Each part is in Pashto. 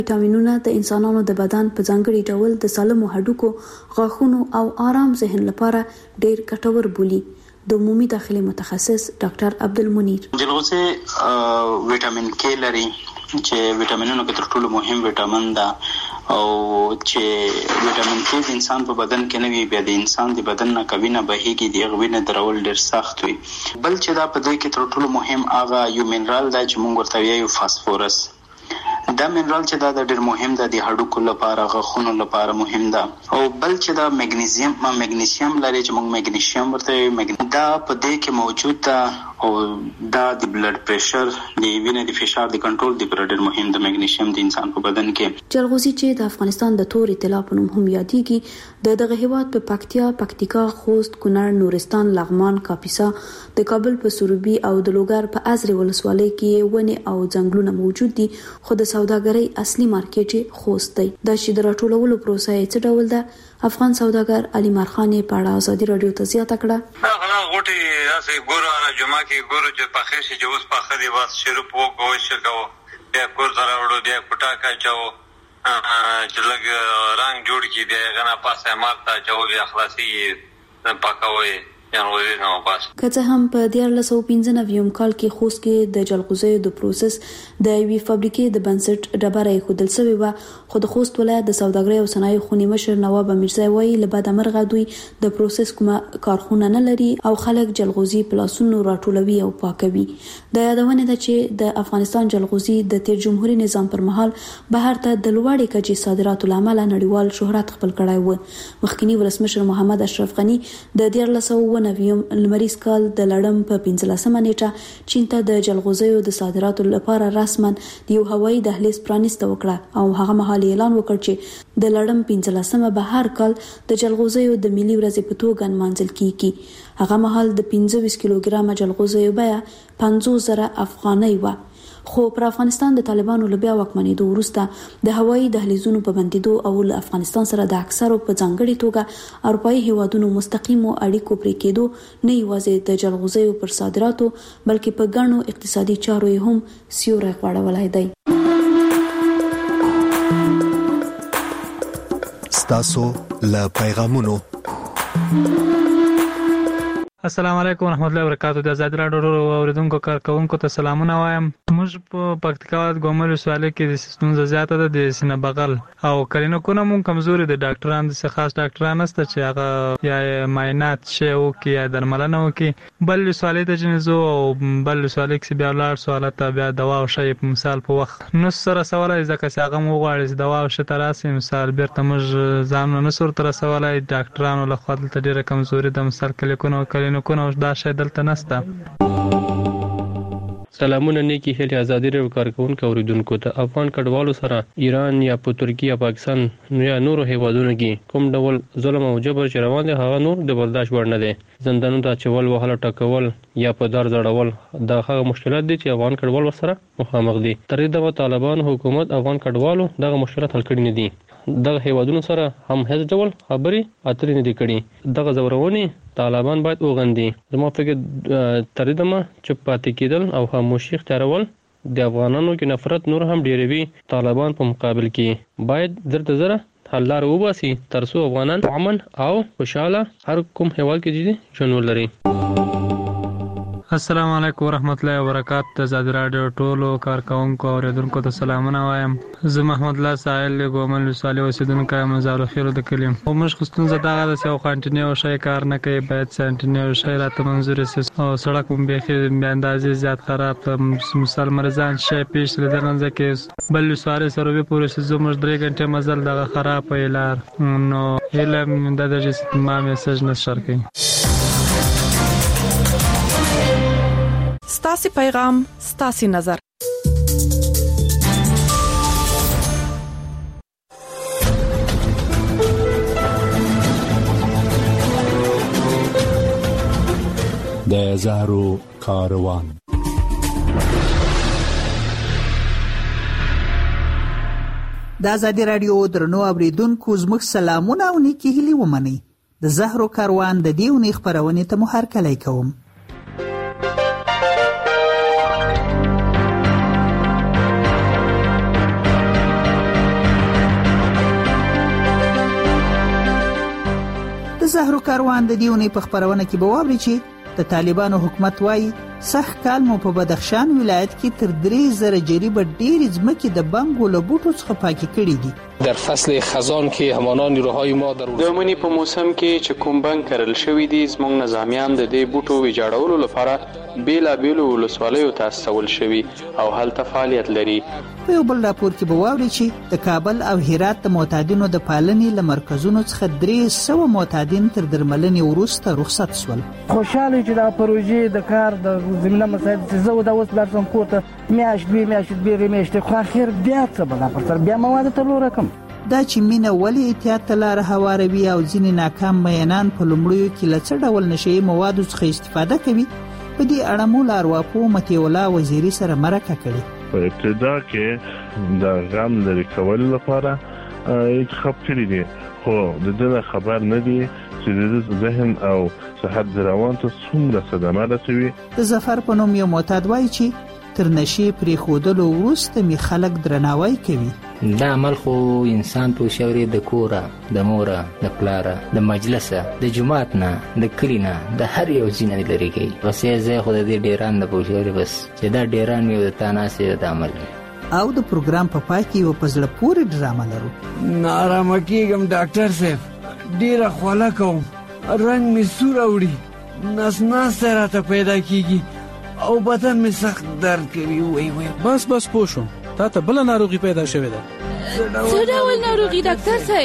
ویټامینونه د انسانانو د بدن په ځانګړي ډول د سالمو هډوکو، غاښونو او آرام ذهن لپاره ډېر ګټور بولي. د عمومي داخلي متخصص ډاکټر عبدالمنیر: جلغوزه ویټامین کې لري چې ویټامینونو کې تر ټولو مهم ویټامین ده، او چې ویټامین کې د انسان په بدن کې نه وي، بیا د انسان د بدن نه وینه بهیږي، د وینې درول ډېر سخت وي. بل چې دا په دې کې تر ټولو مهم هغه یو منرال ده چې موږ ورته وایو فاسفورس. دا منرال چې دا ډېر مهم ده، د هډوکو لپاره، غاښونو لپاره مهم ده. او بل چې دا مګنیزیم لري چې موږ مګنیشیم ورته وایو، دا په دې کې موجود ده، او دا د بلډ پریشر، د وینې د فشار د کنټرول لپاره ډېر مهم ده مګنیشیم د انسان په بدن کې. جلغوزي چې د افغانستان د تورې طلا په نوم هم یادېږي، دغه هیواد په پکتیا، پکتیکا، خوست، کونړ، نورستان، لغمان، کاپیسا، د کابل په سروبي او د لوګر په ازرې ولسوالۍ کې ونې او ځنګلونه موجود دي، خو د سوداګرۍ اصلي مارکیټ خوست دی. دا چې د راټولولو پروسه یې څه ډول ده، افغان سوداګر علي مارخان په اړه ازادي رادیو ته زیاته کړه. هغه غوټي اسې ګورو نه جمعه کې ګورو چې په خیر شي جوز په خدي واس شروع وګوي شګو بیا کور دراوړو بیا کوټا کاچو چې لګ رنگ جوړ کی دی غنا پاسه مارتا چې بیا خلاصي پاکوي. که څه هم په 1995 کال کې خوست کې د جلغوزیو د پروسس د یوې فابریکې د بنسټ ډبره ایښودل شوې وه، خو د خوست ولایت د سوداګرۍ او صنایعو خونې مشر نواب میرزا وایي له بده مرغه دوی د پروسس کومه کارخونه نه لري او خلک جلغوزي په لاسونو راټولوي او پاکوي. د یادونه ده چې د افغانستان جلغوزي د تیر جمهوریت نظام پر مهال بهر ته د لوړې کچې صادراتو لامل نړیوال شهرت خپل کړی و. مخکنی ولسمشر محمد اشرف غنی د 1999 لمریز کال د لړم په 15مه نیټه چین ته د جلغوزیو د صادراتو لپاره رسما د یو هوایي دهلیز پرانیسته وکړه، او هغه مهال اعلان وکړ چې د لړم 15مه به هر کال د جلغوزیو د ملي ورځې په توګه نمانځل کیږي. هغه مهال د 25 کیلوګرام جلغوزیو بیه 50,000 افغانۍ و. خو پر افغانستان د طالبانو له بیا واکمنېدو وروسته د هوایي دهلیزونو په بندیدو او له افغانستان سره د اکثرو په ځانګړي توګه اروپایي هیوادونو مستقیمو اړیکو پرې کېدو نه یوازې د جلغوزیو پر صادراتو بلکې په ګڼو اقتصادي چارو یې هم سیوری غوړولی دی. ستاسو له پیغامونو. السلام علیکم ورحمۃ اللہ وبرکاتہ. د آزاد راډیو اوریدونکو کارکونکو ته سلامونه وایم. موږ په پکتیکا ګومل ولسوالۍ کې د سیستم زیاته ده د سینه بغل او کلینیکونه مون کمزوري د ډاکټرانو د خاص ډاکټران نشته چې هغه یا معاینات شي او کې یا درملنه وکي. بل ولسوالۍ ته جنزو او بل ولسوالۍ کې بیا ولر سوالات بیا دوا او شی په مثال په وخت نو سره سوالای ځکه چې هغه مو غواړي دوا او شی تراسي مثال بیرته موږ ځان نه سر تر سوالای ډاکټرانو له خپل ته ډیره کمزوري د مثال کلینیکونه کو دا شی دلته نسته. سلامونه نیکی هلي ازادي راډیو کارکونکو اوریدونکو ته افغان کډوالو سره ایران یا په ترکیه یا پاکستان یا نورو هیوادونو کې کوم ډول ظلم او جبر چې روان دي هغه نور د برداشت وړ نه دي. زندانونو ته چول وهله ټکول یا په دار ځړول دا هغه مشکلات دي چې افغان کډوال سره مخامخ دي. تر دې د طالبان حکومت افغان کډوالو دغه مشکلات حل کړي نه دي. دغه هیوادونو سره هم هیڅ ډول خبري اترې نه دي کړي. دغه زورونی طالبان باید وغندي. زما فکر تر دې ما چې پاتې کېدل او خاموشي اختیارول د افغانانو کې نفرت نور هم ډیروي. طالبان په مقابل کې باید زره حل لار وباسي ترڅو افغانان امن او خوشاله هر کوم هیواد کې ژوند ولري. السلام علیکم ورحمت الله وبرکاتہ. د آزاد راډیو ټولو کارکونکو اوریدونکو ته سلامونه وایم. زه محمد الله سائل ګومل ولسوالۍ اوسیدونکی یم. مزار خیر د کلیم او موږ خستون زداغه د سیو کانټینیو شي کار نه کوي، باید سنټینیو شي راته منظور سي او سړک هم به خیر به اندازې زیات خراب ته مثال مرزان شي پیش لدغه ځکه بل ولسوالۍ سره به پوره سي زموږ 3 غنټه مزل دغه خراب ویلار نو هله د درجه ما میسج نشر کوي. ستاسي پیغام ستاسي نظر. د زهرو کاروان. د آزادي رادیو درنو اوریدونکو زموږ سلامونه او نیکی هیلي ومنئ. د زهرو کاروان د دې ونې خبرونه ته مو هرکلی کوم. زهرو کاروان د دې اونۍ په خپرونه کې به واوري چې د طالبانو حکومت وایي سخت کال مو په بدخشان ولایت کې تر 3000 جریبه ډېرې ځمکې د بنګو له بوټو څخه پاکې کړي دي. در فصل خزان که همان نیروهای ما د منی په موسم کې چې کوم بنګ کرل شوی دي زموږ نظامیان د دې بوټو ویجاړولو لپاره بیلابیلو ولسوالیو ته استول شوي او هلته فعالیت لري. په یو بل راپور کې به واوري چې د کابل او هرات د معتادینو د پالنې له مرکزونو څخه 300 معتادین تر درملنې وروسته رخصت شول. خوشاله چې دا پروژې د کار د زمینه مسایل چې زه د اوس لارسم کوته میاشت خو اخر بیا څه بلا پر سر بیا مواد ته لور کم. دا چې مینه ولې احتیاط ته لاره هواروي او ځینې ناکام میینان په لومړیو کې له څه ډول نشهیي موادو څخه استفاده کوي په دې اړه مو له ارواپوه مطیع الله وزیري سره مرکه کړې. په ابتدا کې د غم لرې کولو لپاره انتخاب کړي دي خو د دې خبر نه دي چې د ذهن او صحت روان ته څومره صدمه رسوي. د ظفر په نوم یو معتاد وایي چې تر نشې پرې خودلو وروسته می خلک درناوی کوي. دا عمل خو انسان په شوري د کوره د موره د پلاره د مجلسه د جماعت نه د کلینا د هر یو ځینې لري کوي. بس یې خو د دې ډیران د پوښوري بس چې دا ډیران یو د تاناسه د عمل او د پروګرام په پای کې یو پزړه پورې ډرامه لرو. نارامه کېږم ډاکټر صاحب ډیره خوله کوم رنگ می سور اوړي نس راته پیدا کیږي او بدن می سخت درد کوي. وای بس پوښوم تا ته بل ناروغي پیدا شوې ده. څه ډول ناروغي ډاکټر صاحب؟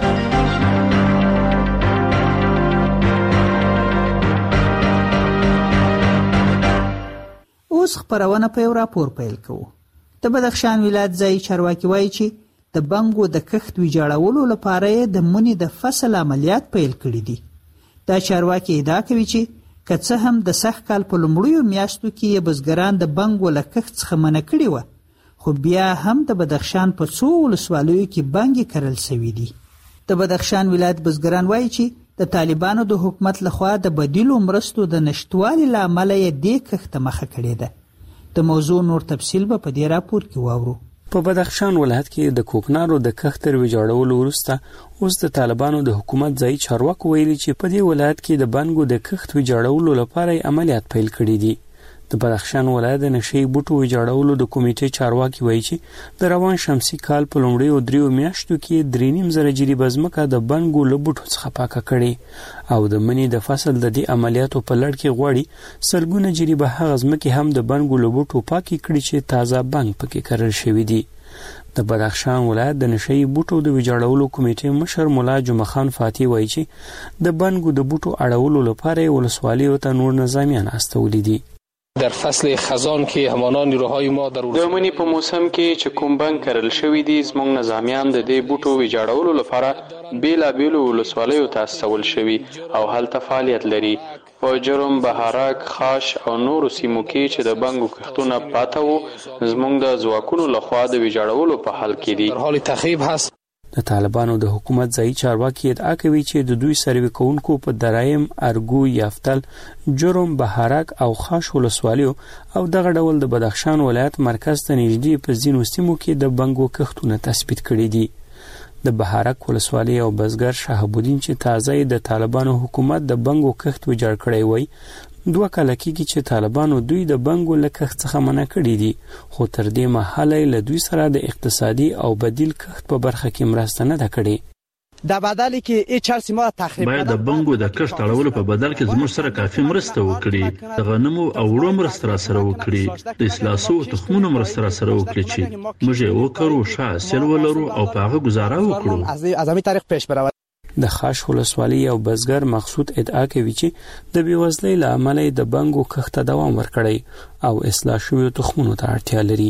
اوس خبرونه په یو راپور پیل کوو. د بدخشان ولایت ځای چارواکي وایي چې د بنګو د کښت ویجاړولو لپاره د منی د فصل عملیات پیل کړي دي. دا چارواکي ادعا کوي چې که څه هم د سخت کال په لومړیو میاشتو کې بزګران د بنګو له کښت څخه منع کړي وو خو بیا هم د بدخشان په څو ولسوالیو کې بنګې کرل شوي دي. د بدخشان ولایت بزګران وایي چې د طالبانو د حکومت لخوا د بدیلو مرستو د نشټوالي له امله یې دې کښت مخه کړې ده. د موضوع نور تفصیل به په دې راپور کې واورو. په بدخشان ولایت کې د کوکنارو د کښت تر ویجاړولو وروسته اوس د طالبانو د حکومت ځای چارواکو ویلي چې په دې ولایت کې د بنګو د کښت ویجاړولو لپاره عملیات پیل کړي دي. د بدخشان ولایت د نشهیي بوټو ویجاړولو د کمیټې چارواکي وایي چې د روان شمسي کال په لومړیو 3 میاشتو کې 3.5 جریبه ځمکه د بنګو له بوټو څخه پاکه کړې او د مني د فصل د دې عملیاتو په لړ کې غوړي سلګونه جریبه هغه ځمکې هم د بنګو له بوټو پاکې کړي چې تازه بنګ پکې کرل شوی دی. د بدخشان ولایت د نشهیي بوټو د ویجاړولو کمیټې مشر مولا جمعه خان فاتی وایي چې د بنګو د بوټو اړولو لپاره ولسوالیو ته نور نظامیان استولي دي. در فصل خزان که همان نیروهای ما در منی په موسم کې چې کوم بنګ کرل شوی دي زموږ نظامیان د دې بوټو ویجاړولو لپاره بیلابیلو ولسوالیو ته استول شوي او هلته فعالیت لري. په جرم، بهارک، خاش او نورو سیمو کې چې د بنګو کښتونه پاته وو زموږ د ځواکونو لخوا د ویجاړولو په حال کې دي. در حال تخریب هست. د طالبانو د حکومت ځای چارواکي ادعا کوي چې د دوی سروې کوونکو په درایم، ارګو، یافتل، جرم، بهارک او خاش ولسوالیو او دغه ډول د بدخشان ولایت مرکز ته نږدې په ځینو سیمو کې د بنګو کښتونه تثبیت کړي دي. د بهارک ولسوالۍ او بزګر شهاب الدین چې تازه د طالبانو حکومت د بنګو کښت ویجاړ کړی وای 2 کال کېږي چې طالبانو دوی د بنګو له کښت څخه منع کړي دي خو تر دې مهاله له دوی سره د اقتصادي او بدیل کښت په برخه کې مرسته نه ده کړې. در بدلی که این چرسی ما تخریب باید د بنګو د کښت اړولو په بدل کې زموږ سره کافي مرسته وکړي. د غنمو او وړو مرسته را سره وکړي. د اصلاحسو تخمونو مرسته را سره وکړي چې موږ یې وکړو ښه حاصل ولرو او په هغه گزاره وکړو. از همین طریق پیش برود. د خاش ولسوالۍ او بزګر مقصود ادعا کوي چې د بیوزلۍ له امله د بنګو کښت دوام ورکړی او اصلاح شویو تخمونو ته اړتیا لري.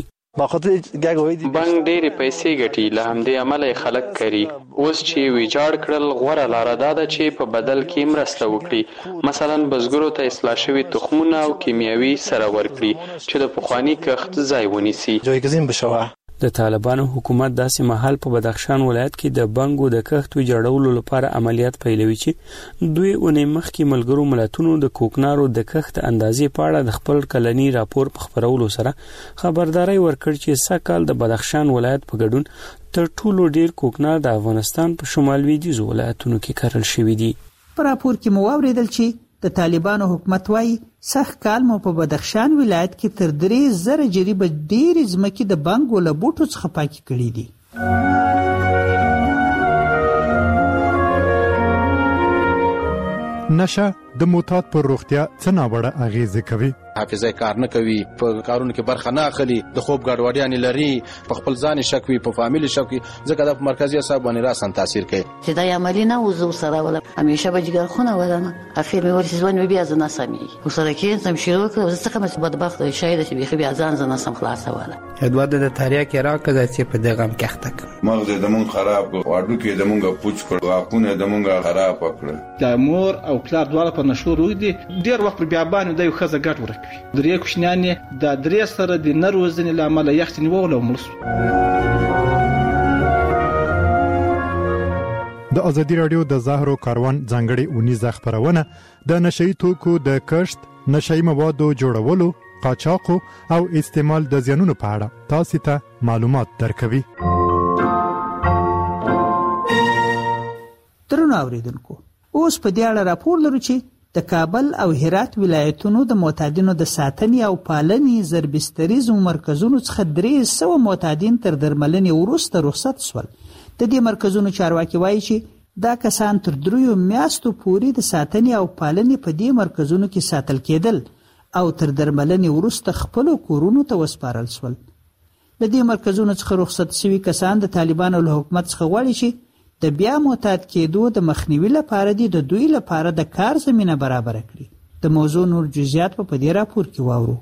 بنګ ډېرې پیسې ګټي له همدې امله یې خلک کري. اوس چې ویجاړ کړل غوره لاره دا ده چې په بدل کې مرسته وکړي. مثلا بزګرو ته اصلاح شوي تخمونه او کیمیاوي سره ورکړي چې د پخواني کښت ځای ونیسي. جایگزین بشوه. د طالبانو حکومت داسې مهال په بدخشان ولایت کې د بنګو د کښت ویجاړولو لپاره عملیات پیلوي چې دوی اونۍ مخکې ملګرو ملتونو د کوکنارو د کښت اندازې په اړه د خپل کلني راپور په خپرولو سره خبرداري ورکړ چې سږ د بدخشان ولایت په ګډون تر ټولو ډیر کوکنار د افغانستان په شمال لویدیځ ولایتونو کې کرل شوی دي. په راپور کې مو واورېدل چې د طالبانو حکومت وایي سږ کال مو په بدخشان ولایت کې تر 3,000 جریبه ډېرې ځمکې د بنګو له بوټو څخه پاکې کړي دي. نشه د معتاد پر روغتیا څه ناوړه اغیزې کوي. حافظه کار نه کوي، په کارونو کې برخه نه اخلي، د خوب ګډوډیانې لري، په خپل ځان شک وي، په فامیل شک وي، ځکه د مرکزي اعصاب باندې راسن تاثیر کوي. چې دا عملی نه وزو سره ولا همیشه به جګر خونه ولنه اخر مې ورسې ځوان بیا ځنه سمي وسره کې سم شروع کړ زه څنګه مې بدبخت شاید چې بیا بیا ځان ځنه سم خلاص ولا ادواد د تاریخ کې راکړه چې په دغه هم کېخته مغز د مونږ خراب کړ، واډو کې د مونږ پوچ کړ، واقونه د مونږ خراب کړ. د مور او پلار دواړه په نشو روي دي، ډیر وخت بیا باندې د یو خزه ګټ ورکوي. درې کوشنیانې د درې سره د نروزنې لامل یختنی وول او ملس. د ازادي رادیو د زهرو کاروان ځانګړي اونیزه خبرونه د نشئی توکو د کښت، نشئی موادو جوړولو، قاچاقو او استعمال د زیانونو په اړه تاسو ته معلومات درکوي. درنو اوریدونکو، اوس په دې اړه راپور لرو چې د کابل او هرات ولایتونو د معتادینو د ساتنې او پالنې زربستریزو مرکزونو څخه 300 معتادین تر درملنې وروسته رخصت شول. د دې مرکزونو چارواکي وایي چې دا کسان تر 3 میاشتو پورې د ساتنې او پالنې په دې مرکزونو کې ساتل کېدل او تر درملنې وروسته خپل کورونو ته وسپارل شول. د دې مرکزونو څخه رخصت شوي کسان د طالبانو له حکومت څخه غواړي چې د بیا معتاد کېدو د مخنیوي لپاره د دوی لپاره د کار زمینه برابر کړي. د موضوع نور جزئیات په دې راپور کې واورو.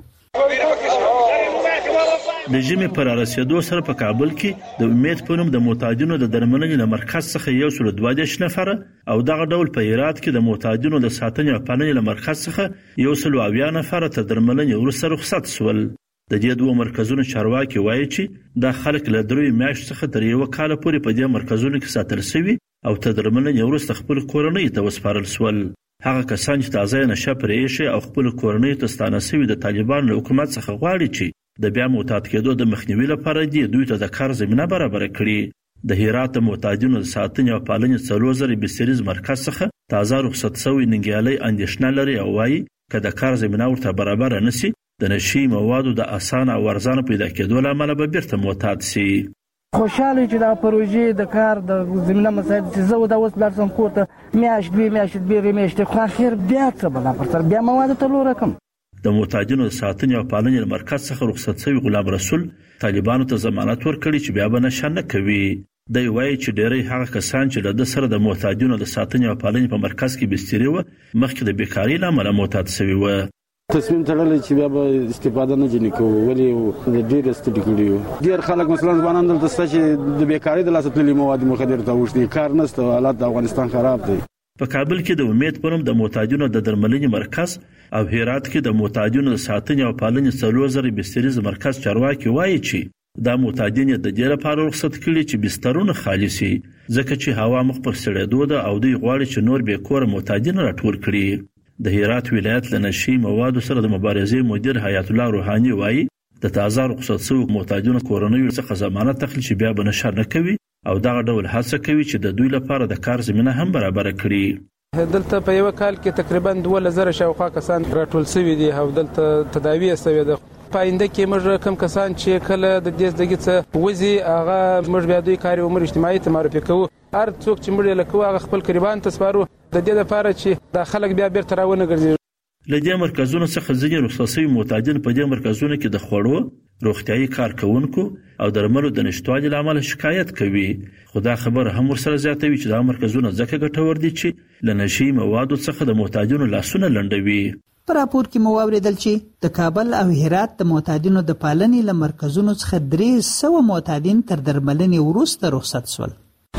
د ژمي پر رسیدو سره په کابل کې د امید په نوم د معتادینو د درملنې له مرکز څخه 122 نفر او دغه ډول په هرات کې د معتادینو د ساتنې او پالنې له مرکز څخه 120 نفر تر درملنې وروسته رخصت شول. د دې دوه مرکزونو چارواکي وایي چې دا خلک له 3 میاشتو څخه تر 1 کال پورې په دې مرکزونو کې ساتل شوي او تر درملنې وروسته خپل کورنۍ ته وسپارل شول. هغه کسان چې تازه نشه پرې ایښي او خپل کورنۍ ته ستانه شوي د طالبانو له حکومت څخه غواړي چې د بیا معتاد کېدو د مخنیوي لپاره دوی ته د کار زمینه برابر کړي. د هرات معتادینو د ساتنې او پالنې 3000 بستریز مرکز څخه تازه رخصت شوی ننګیالي اندېښنه لري او وایي که د کار زمینه ورته برابر نشي د نشي موادو د اسانه او ارزانه پیدا کېدو لامل به بیرته معتاد شي. خوشاله چې دا پروژې د کار د زمینه مسایل چې زه د اوس لارسم کوته میاشت 2 میاشتې خو اخر بیا څه بلا پر بیا مواد ته لور کم. د معتادینو د ساتنې او پالنې مرکز څخه رخصت شوی غلام رسول طالبانو ته ضمانت ورکړي چې بیا به نشه نه کوي. دی وایي چې ډېری هغه کسان چې له ده سره د معتادینو د ساتنې او پالنې په مرکز کې بستري وه مخکې د بیکارۍ له امله معتاد شوي وه. تصمیم تړلی چې بیا به استفاده نه ځینې کوو، ولې د ډېر ستړي کړي یو. ډېر خلک مثلا ځوانان دلته شته چې د بیکارۍ د لاسه تللي مواد مخدر ته اوښتي، کار نشته، حالات د افغانستان خراب دی. په کابل کې د امید په نوم د معتادینو د درملنې مرکز او هرات کې د معتادینو د ساتنې او پالنې 3000 بستریز مرکز چارواکي وایي چې دا معتادین د دې لپاره رخصت کړي چې بسترونه خالي شي ځکه چې هوا مخ پر سړېدو ده او دوی غواړي چې نور بې کوره معتادین راټول کړي. د هرات ولایت له نشي موادو سره د مبارزې مدیر حیات الله روحاني وایي د تازه رخصت شوو معتادینو کورنیو څخه ضمانت اخلي چې بیا به نشه نه کوي او دغه ډول هڅه کوي چې د دوی لپاره د کار زمینه هم برابر کړي. دلته په یو کال کې تقریبا 2000 شاوخوا کسان راټول شوي دي او دلته تداوی شوې ده. په آینده کې موږ کم کسان چې کله د دې زدګي څخه وځي هغه موږ بیا دوی کار عمر اجتماعي ته معرفي کوو. هر څوک چې موږ لکه هغه خپل قربان ته سپارو د دې لپاره چې د خلک بیا بیرته راونه ګرځي. له دې مرکزونو څخه ځینې رخصت شوي معتادین په دې مرکزونو کې د خوړو، روغتیايي کارکوونکو او درملو د نشتوالي له امله شکایت کوي. خو دا خبره هم ورسره زیاتوي چې دا مرکزونه ځکه ګټور دي چې له نشي موادو څخه د معتادینو لاسونه لنډوي. په راپور کې مو واورېدل چې د کابل او هرات د معتادینو د پالنې له مرکزونو څخه 300 معتادین تر درملنې وروسته رخصت شول.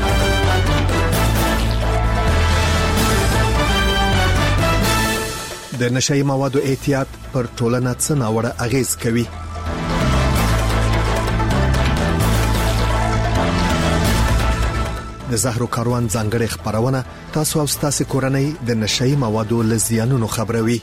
د نشئی موادو احتیاط پر ټولنه څه ناوړه اغیز کوي؟ د زهرو کاروان ځانګړي خبرونه تاسو او تاسو کورنۍ د نشئی موادو له زیانونو خبروي.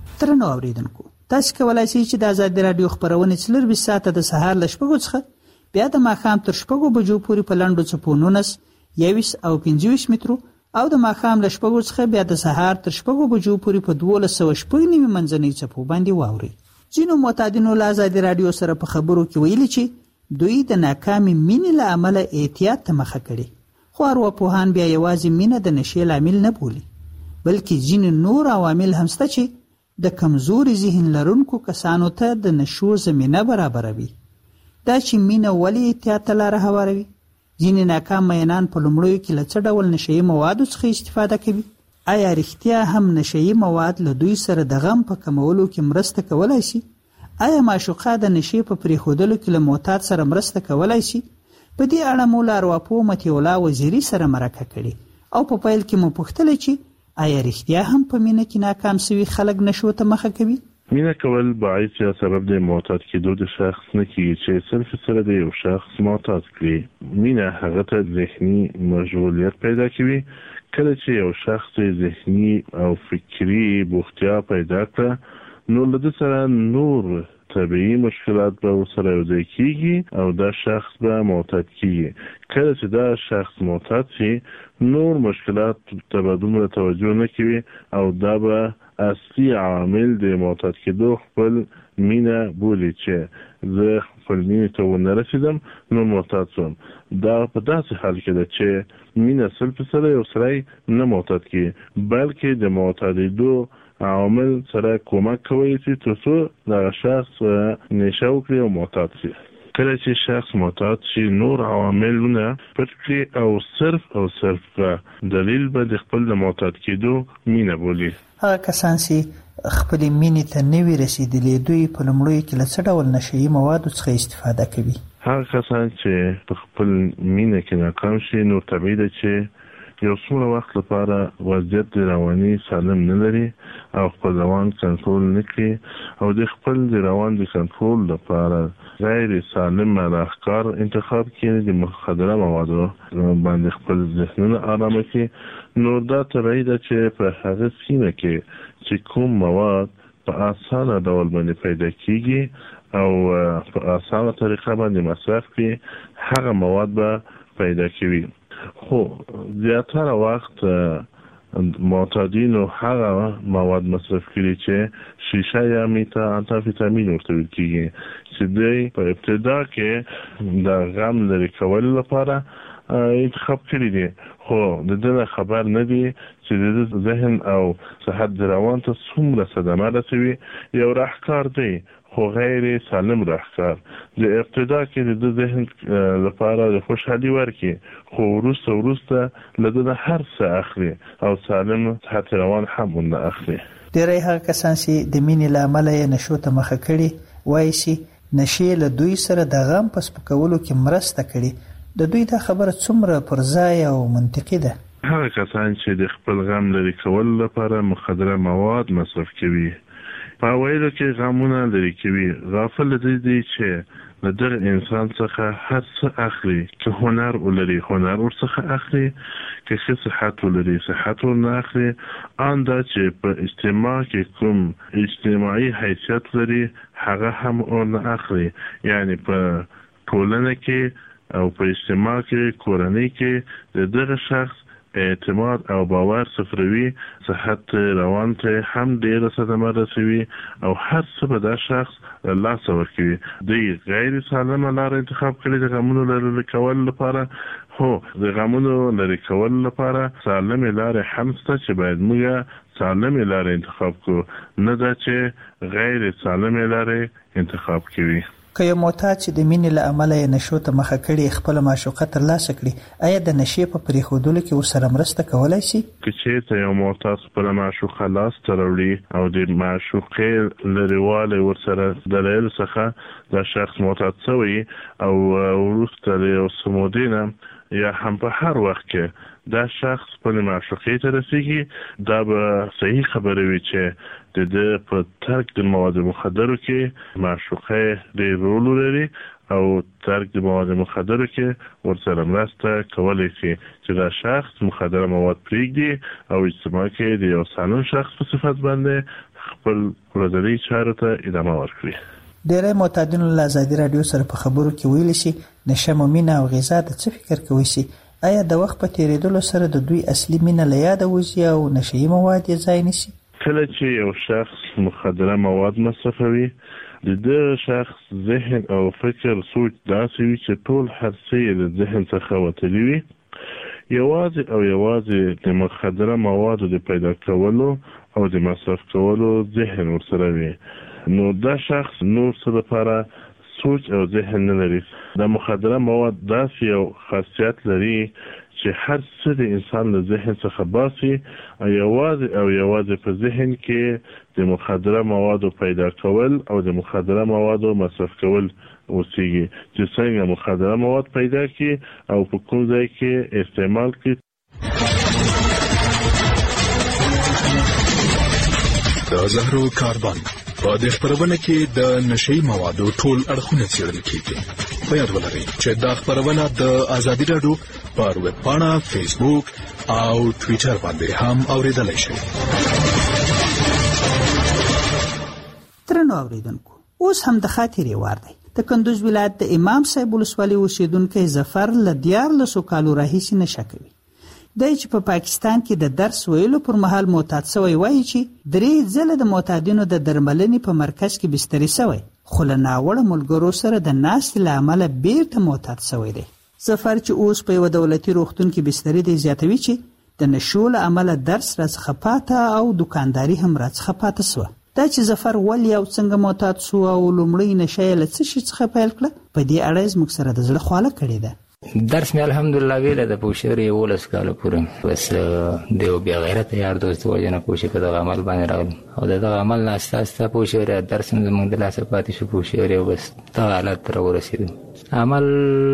ترنو اوریدونکو، تاسو کولای شئ چې د آزاد رادیو خبرونه 24 ساعته د سهار ل 6 څخه بیا د ماښام تر 6 بجو پورې په لنډو څپو 19 21 او 25 مترو او د ماښام له 6 څخه بیا د سهار تر 6 بجو پورې په 1290 منځنۍ څپو باندې واوري. ځینو معتادینو له ازادي رادیو سره په خبرو کې ویلي چې دوی د ناکامي مینې له امله احتیاط ته مخه کړي، خو ارواپوهان بیا یوازې مینه د نشې لامل نه بولي، بلکې ځینې نور عوامل هم شته چې د کمزوري ذهن لرونکو کسانو ته د نشو زمینه برابروي. دا چې مینه ولې احتیاط ته لاره هواروي؟ ځینې ناکام مینان په لومړیو کې له څه ډول نشهیي موادو څخه استفاده کوي؟ آیا رښتیا هم نشهیي مواد له دوی سره د غم په کمولو کې مرسته کولای شي؟ آیا معشوقه د نشې په پرېښودلو کې له معتاد سره مرسته کولای شي؟ په دې اړه مو له ارواپوه مطیع الله وزیري سره مرکه کړې او په پیل کې مو پوښتله چې آیا رښتیا هم په مینه کې ناکام شوي خلک نشو ته مخه کوي؟ مینه کول باعث یا سبب د معتاد کېدو د شخص نه کېږي چې صرف سره د یو شخص معتاد کړي. مینه هغه ته ذهني مشغولیت پیدا کوي. کله چې یو شخص ذهني او فکری بوختیا پیدا کړه نو له سره نور طبیعي مشکلات به ورسره یوځای کېږي او دا شخص به معتاد کېږي. کله چې دا شخص معتاد شي نور مشکلات ته به دومره توجه نه کوي او دا به اصلي عامل د معتاد کېدو خپل مینه بولي چې زه خپل مینې ته ونه رسیدم نو معتاد شوم. دا په داسې حال کې ده چې مینه صرف سره یو سړی نه معتاد کېږي بلکې د معتادېدو عوامل سره کومک کوي چې تاسو دا شخص نشه وکړي او معتاد شي. کله چې شخص معتاد شي نور عواملونه پټ کړي او صرف دلیل به د خپل د معتاد کېدو مینه بولي. هغه کسان چې خپل مینې ته نه وي رسیدلي دوی په لومړیو کې له څه ډول نشهیي موادو څخه استفاده کوي؟ هغه کسان چې په خپل مینه کې ناکام شي نو طبیعي ده چې یو څومره وخت لپاره وضعیت د رواني سالم نه لري او خپل روان کنټرول نه کړي او د خپل د روان د کنټرول لپاره غیر سالم افکار انتخاب کړي، د مخدره موادو باندې خپل ذهنونه آرامه کړي. نو دا طبیعي ده چې په هغه سیمه کې چې کوم مواد په اسانه ډول باندې پیدا کیږي او په اسانه طریقه باندې مصرف کړي هغه مواد به پیدا کوي. خو زیاتره وخت معتادینو هغه مواد مصرف کړي چې شیشه یا میتا انتافیتامین ورته ویل کېږي چې دوی په ابتدا کې د غم لرې کولو لپاره انتخاب کړي دي، خو د دې خبر نه دي چې د ذهن او صحت د روان ته څومره صدمه رسوي. یو راهکار دی خو غیر سالم راهکار. د ابتدا کې د ذهن لپاره د خوشحالي ورکړي خو وروسته له دې هر څه اخلي او سالم صحت روان هم نه اخلي. ډېری هغه کسان چې د مینې له امله یې نشو ته مخه کړي وایي چې نشې له دوی سره د غم په سپکولو کې مرسته کړي. د دوی دا خبره څومره پر ځای او منطقي ده؟ هغه کسان چې د خپل غم لرې کولو لپاره مخدره مواد مصرف کوي په ویلو کې غمونه لري کوي غافل دي چې له دغه انسان څخه هر څه اخلي. که هنر ولري هنر ورڅخه اخلي، که ښه صحت ولري صحت ورنه اخلي. آن دا چې په اجتماع کې کوم اجتماعي حیثیت لري هغه هم ورنه اخلي. یعنی په ټولنه کې او په اجتماع کې کورنۍ کې د دغه شخص اعتماد او باور صفروي، صحت روان ته هم ډیره صدمه رسوي او هر څه به دا شخص لاسه ورکوي. دوی غیر سالمه لاره انتخاب کړي د غمونو لرې کولو لپاره. هو د غمونو لرې کولو لپاره سالمې لارې هم شته چې باید موږ سالمې لارې انتخاب کړو، نه دا چې غیر سالمې لارې انتخاب کوي. که یو معتاد چې د مینې له امله یې نشو ته مخه کړي خپله معشوقه ترلاسه کړي آیا د نشې په پرېښودلو کې ورسره مرسته کولی شي؟ که چېرته یو معتاد خپله معشوقه لاسته راوړي او د معشوقې لرېوالی ورسره دلایلو څخه دا شخص معتاد شوی او وروسته له یو څه مودې نه یا هم په هر وخت کې دا شخص خپلې معشوقې ته رسېږي، دا به صحیح خبره وي چې د ده په ترک د مواد مخدرو کې معشوقه ډېر رول لري او ترک د مواد مخدرو کې ورسره مرسته کولی شي چې دا شخص مخدره مواد پرېږدي او اجتماع کې د یو سالم شخص په صفت باندې خپل ورځني چارو ته ادامه ورکړي. ډېری معتادینو له ازادي راډیو سره په خبرو کې ویلي شي نشه مو مینه او غذا د څه فکر کوئ سي آیا د وخت په تیریدلو سره د دوی اصلي مینه له یاده وځي او نشهیي مواد یې ځای نیسي؟ کله چې یو شخص مخدره مواد مصرفوي د دغه شخص ذهن او فکر سوچ داسې وي چې ټول هر څه یې د ذهن څخه وتلي وي. یوازې د مخدره موادو د پیدا کولو او د مصرف کولو ذهن ورسره وي، نو دا شخص نور څه لپاره سوچ او ذهن نه لري. د مخدره مواد داسې یو خاصیت لري چې هر څه د انسان له ذهن څخه باسي او یوازې په ذهن کې د مخدره موادو پیدا کول او د مخدره موادو مصرف کول اوسېږي، چې څنګه مخدره مواد پیدا کړي او په کوم ځای کې استعمال کړي. د زهرو کاربن په دې خبرونه کې د نشي موادو ټول اړخونه څېړل کېږي. په یاد ولرئ چې دا خبرونه د ازادي راډیو پر ویب پاڼه، فیسبوک او ټویټر باندې هم اوریدلای شئ. درنو اوریدونکو، اوس هم د خاطرې وار دی. د کندوز ولایت د امام صاحب ولسوالۍ اوسیدونکی ظفر له 14 کالو راهیسې نشه کوي. دی چې په پاکستان کې د درس ویلو پر مهال معتاد شوی وایي چې 3 ځله د معتادینو د درملنې په مرکز کې بستري شوی، خو له ناوړه ملګرو سره د ناستې له امله بیرته معتاد شوی دی. ظفر چې اوس په یو دولتي روغتون کې بستري دی زیاتوي چې د نشو له امله درس راڅخه پاته او دکانداري هم راڅخه پاته شوه. دا چې ظفر ولې او څنګه معتاد شو او لومړی نشه یې له څه شي څخه پیل کړه، په دې اړه زموږ سره د زړه خواله کړې ده. درس مې الحمدلله ویله د پوښتنې 11 کاله پورې، بس د یو بیا غیرته یار دوست وجه نه پوښتنه په دغه عمل باندې راغلم او دغه عمل نه اساسه پوښتنه درس مې زموږ د لاسه پاتې شو پوښتنه بس دغه حالت ته ورسېدم. عمل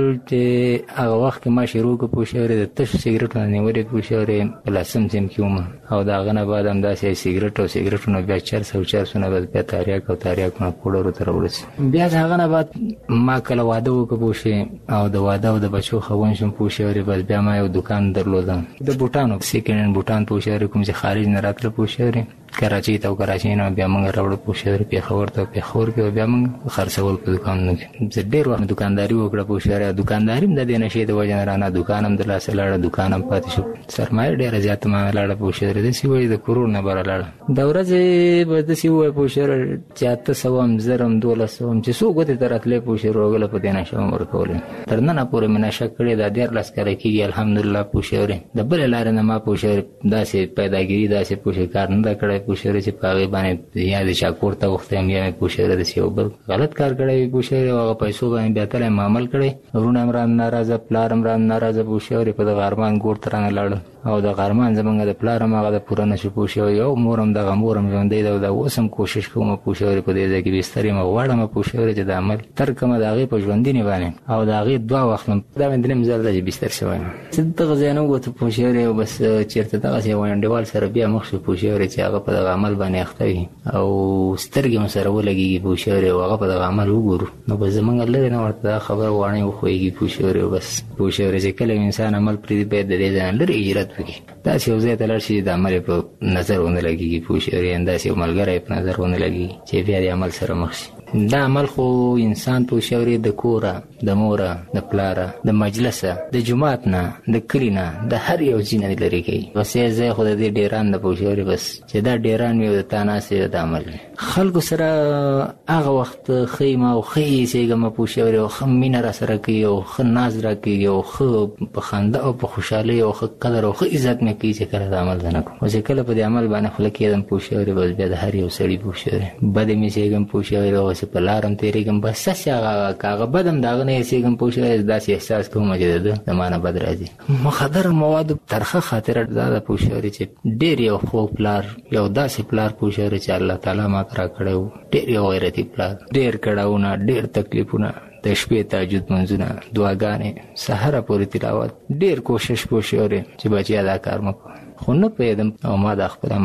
چې هغه وخت کې ما شروع کړ پوښتنه د تش سیګریټ نه نیولې پوښتنه په لاسم سیم کې او دا غنه بعد هم داسې سیګریټونو بیا 400 بس بیا تاریاک او تاریاکونه کوډرو ته ورسېد. بیا هغه نه بعد ما کله واده وکړ پوښتنه او د واده او د بچو خوون شم پوښتنه بس بیا ما یو دکان درلودم د بوټانو سیکنډ بوټان پوښتنه کوم چې خارج نه راتله پوښتنه کراچي ته کراچي نه بیا موږ راوړو پوښتنه پیښور ته پیښور کې بیا موږ خرڅول په دکانونو کې. زه ډېر وخت دکانداري وکړه پوښتنه دکانداري هم د دې نشي د وجه نه رانه دکانم د لاسه لاړه دکانم پاتې شو سرمایه ډېره زیاته ما لاړه پوښتنه د سی وې د کورور نه بره لاړه د ورځې به د سی وې پوښتنه 400 زرم 1200 چې څو غوته تراتلې پوښتنه روغله په دې نشه ورکولې تر نن پورې مې نشه کړې دا ډېر لاس کړی کېږي الحمدلله پوښتنه د بل لارې نه ما پوښتنه داسې پیداګیری داسې پوښتنه کار نه کړی پوښتنه چې په هغه باندې یا د شاکور ته وخت هم یا پوښتنه د سی بل غلط کار کړی پوښتنه هغه پیسو باندې بیا تل معامل کړی ورونه امران ناراضه پلار امران ناراضه پوښتنه په غرمان ګور ترانه لاړ او د غرمان زمونږ د پلار ماغه د پوره نشو پوښتنه یو مورم د غمورم ژوندې دا اوسم کوشش کوم پوښتنه په دې ځکه بسترې ما وړم پوښتنه چې د عمل تر کومه دغه په ژوندینه باندې او دغه دوا وختم دا مې دریم ځل د بستر شوی صدق زینو غوته پوښتنه او بس چیرته دغه یو انډیوال سره بیا مخ شو پوښتنه چې هغه په دغه عمل باندې اخته او سترګې مسره ولګي پوښتنه او هغه په دغه عمل وګورو نو به زمونږ لري نه ورته خبر وانه خوېږي پوښتنه بس پوښتنه چې کله انسان عمل پرې به د دې ځان لري اجرات وکړي دا څه ځای ته لار شي د عمل په نظر ونه لګي پوښتنه انداسې ملګری په نظر ونه لګي چې بیا د عمل سره مخ شي دا عمل خو انسان پوښتنه د کوره د موره د پلاره د مجلسه د جماعت نه د کلینا د هر یو ځینې لري کوي بس یې زه خو د دې ډیران د پوښتنه بس چې دا ډیران یو د تاناسه د عمل خلکو سره هغه وخت خیمه او خې سیګه پوښتنه او خمینه را سره کوي او خ ناز را کوي او خ په خنده او په خوشحالي او خ قدر او خ عزت مې کوي چې کله د عمل نه کوم او چې کله په دې عمل باندې خلک یې د پوښتنه بس بیا د هر یو سړي پوښتنه بد مې سیګم پوښتنه چې په لارم تیریږم بس هغه کاغه بدم داغه نه سیګم پوښتنه داسې احساس کوم چې د زمانه بد راځي مخدر مواد ترخه خاطر زړه پوښتنه چې ډېر یو خو پلار یو داسې پلار پوښتنه چې الله تعالی ما کرا کړو ډېر یو غیرتی پلار ډېر کړهونه ډېر تکلیفونه د شپې تهجد منځونه دعاګانې سحر پورې تلاوت ډېر کوشش پوښتنه چې بچیا دا کار مکو خو نه پیدم او ما د خپل عمل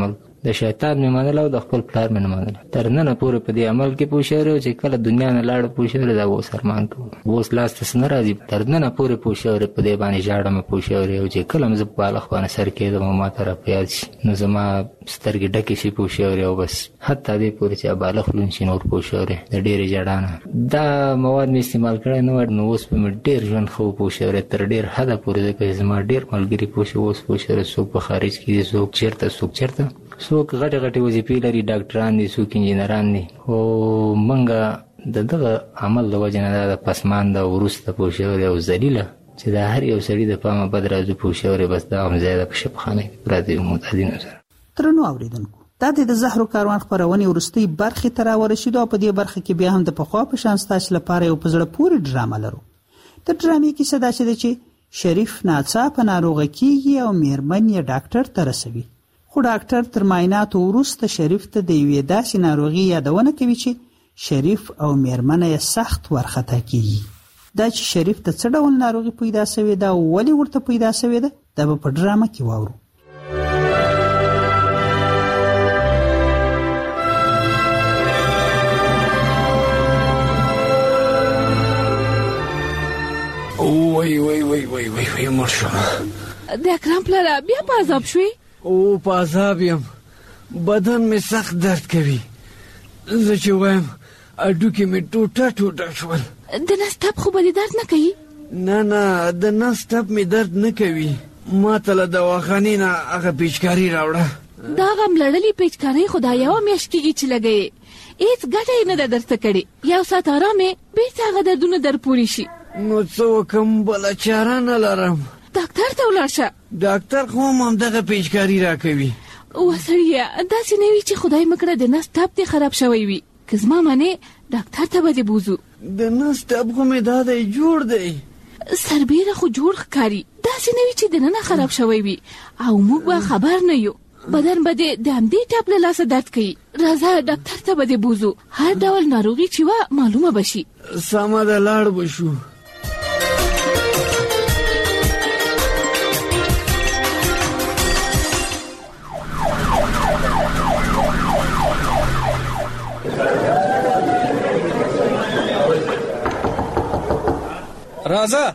د شیطان مې منل او د خپل پلار مې نه منل. تر ننه پورې په دې عمل کې پوه شوی چې کله دنیا نه لاړ پوه شوی دا اوس ارمان کوم اوس لاس ته نه راځي. تر ننه پورې پوه شوی په دې باندې ژاړم پوه شوی او چې کله مې زه په بالغ باندې سر کېدم ما ته را په یاد شي نو زما سترګې ډکې شي پوه شوی او بس حتی دې پورې چې بالغ لون شي نور پوه شوی د ډېرې ژړا نه دا مواد مې استعمال کړی نه وای نو اوس به مې ډېر ژوند ښه پوه شوی تر ډېر حده پورې ځکه زما ډېر ملګري پوه شوي اوس پوه شوی څوک په خارج کې دي څوک چېرته څوک غټې غټې وظیفې لري ډاکټران دي څوک انجینران دي خو موږ د دغه عمل د وجې نه دا د پسمانده وروسته پوه شوی او ذلیله چې دا هر یو سړي د پامه بد راځو پوه شوی بس دا هم ځای ده په شفخانه کې پراته یو معتادینو سره. درنو اورېدونکو دا د زهرو کاروان خپرونې وروستۍ برخې ته راورسېدو او په دې برخه کې بیا هم د پخوا په شان ستاسو لپاره یو په زړه پورې ډرامه لرو. د ډرامې کیسه داسې ده چې شریف ناڅاپه ناروغه کیږي او میرمن یې ډاکټر ته رسوي خو ډاکټر تر معایناتو وروسته شریف ته د یوې داسې ناروغي یادونه کوي چې شریف او میرمنه یې سخت ورخطا کیږي. دا چې شریف ته څه ډول ناروغي پیدا شوې ده او ولې ورته پیدا شوې ده دا به په ډرامه کې واورو. وای مړ شوم. د اکرم پلاره بیا په عذاب شوې؟ او په عذاب یم بدن مې سخت درد کوي زه چې وایم اډوکې مې ټوټه شول. د نس ټپ خو به دې درد نه کوي؟ نه د نس ټپ مې درد نه کوي. ما ته له دواخانې نه هغه پیچکاري راوړه. دا غم لړلې پیچکاري خو دا یوه میاشت کېږي چې لګوې هېڅ ګټه یې نه ده درته کړې. یو ساعت ارام یې بېرته هغه دردونه در پورې شي. نو څه وکړم بله چاره نه لرم. ډاکټر ته ولاړ شه. ډاکټر خو هم همدغه پیچکاري راکوي. وسړیه داسې نه وي چې خدای مه کړه د نس ټپ دې خراب شوی وي. که زما منې ډاکټر ته به دې بوځو. د نس ټپ خو مې دا دی جوړ دی سربیره خو جوړ ښکاري. داسې نه وي چې دننه خراب شوی وي او موږ به خبر نه یو. بدن به دې د همدې ټپ له لاسه درد کوي. راځه ډاکټر ته به دې بوځو. هر ډول ناروغي چې وه معلومه به شي. سمه ده لاړ به شو. راځه.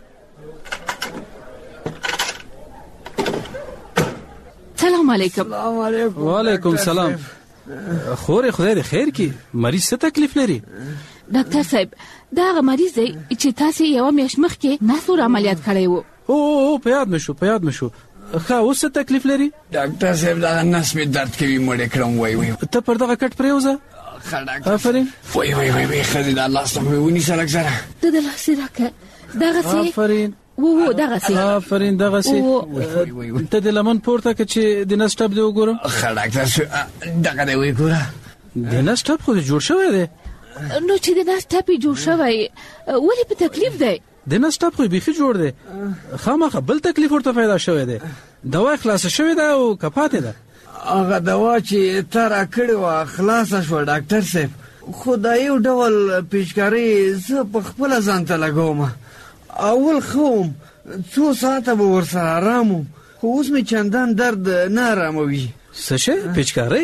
سلام علیکم. وعلیکم سلام. خورې خدای دې خیر کړي. مریض څه تکلیف لري؟ ډاکټر صاحب دا هغه مریض دی چې تاسې یوه میاشت مخکې نسور عملیات کړی و. او په یاد مې شو. ښه اوس څه تکلیف لري؟ ډاکټر صاحب دغه نس مې درد کوي مړې کړم. وای ته پر دغه کټ پرېوځه. آفرین. وای ښځې د الله څخه مې ونیسه لږ زره. ته د لاسې راکړه دغسې. آفرین. دغسې. آفرین دغسې. ته د لمن پورته که چې د نس ټپ دې وګورم. ښه ډاکټر دغه دی وګوره. د نس ټپ خو دې جوړ شوی دی. نو چې د نس ټپ یې جوړ شوی ولې په تکلیف دی؟ د نس ټپ خو یې بیخي جوړ دی. خامخا بل تکلیف ورته پیدا شوی دی. دوا یې خلاصه شوې ده او که پاتې ده. هغه دوا چې تا راکړې وه خلاصه شوه ډاکټر صاحب. خو دا یو ډول پیچکاري زه په خپله ځان ته لګوم. اول ښه وم 2 ساعته به ورسره ارام وم خو اوس مې چندان درد نه اراموي. څه شی پیچکاري؟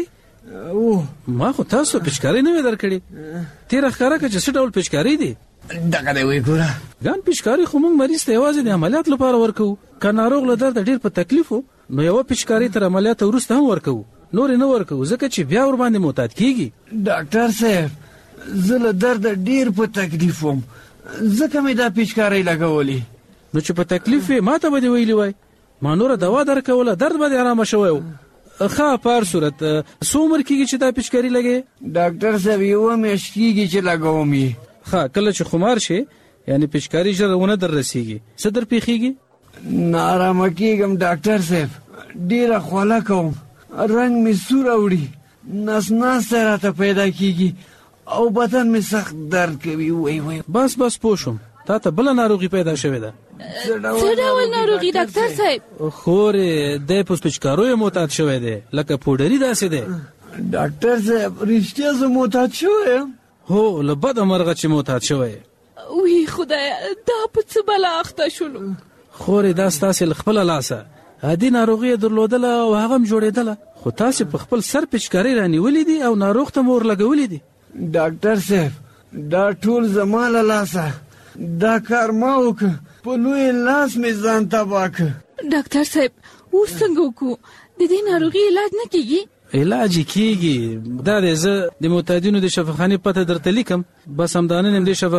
ما خو تاسو پیچکاري نه وې درکړې. تېره ښکاره که چې څه ډول پیچکاري دی؟ دغه دی وګوره. ګان پیچکاري خو موږ مریض ته یوازې د عملیات لپاره ورکوو. که ناروغ له درده ډېر په تکلیف و نو یوه پیچکاري تر عملیات وروسته هم ورکوو. نورې نه ورکوو ځکه چې بیا ورباندې معتاد کیږي. ډاکټر صاحب زه له درده ډېر په تکلیف وم ځکه مې دا پیچکارۍ لګولې. نو چې په تکلیف وې ما ته به دې ویلي وای ما نوره دوا درکوله درد به دې ارامه شوی و. ښه په هر صورت څو عمر کېږي چې دا پیچکاري لګې؟ ډاکټر صاحب یوه میاشت کېږي چې لګوم یې. ښه کله چې خمار شي یعنی پیچکاري ژر ونه در رسیږي څه در پیښیږي؟ نه ارامه کېږم ډاکټر صاحب. ډېره خوله کوم رنګ مې سور اوړي نس ناستی راته پیدا کېږي او بدن مې سخت درد کوي. وای بس پوه شوم. تا ته بله ناروغي پیدا شوې ده. څه ډول ناروغي ډاکټر صاحب؟ خورې دی په پیچکاریو معتاد شوی دی لکه پوډري داسې دی. ډاکټر صاحب رښتیا زه معتاد شوی یم؟ هو له بده مرغه چې معتاد شوی یې. وی خدایه دا په څه بلا اخته شولو؟ خورې دا ستاسې له خپله لاسه عادي ناروغي یې درلودله او هغه هم جوړېدله خو تاسو په خپل سر پچکاری رانیولې دي او ناروغ ته مور لګولې دي. ډاکټر صاحب دا ټول زما له لاسه دا کار ما وکړ، په لوی لاس مې ځان تباه کړ. ډاکټر صاحب اوس څنګه وکړو؟ د دې ناروغي علاج نه کیږي؟ علاج کیږي. دا زه د معتادینو د شفاخانې پته درته لیکم، بس همدانه نیم د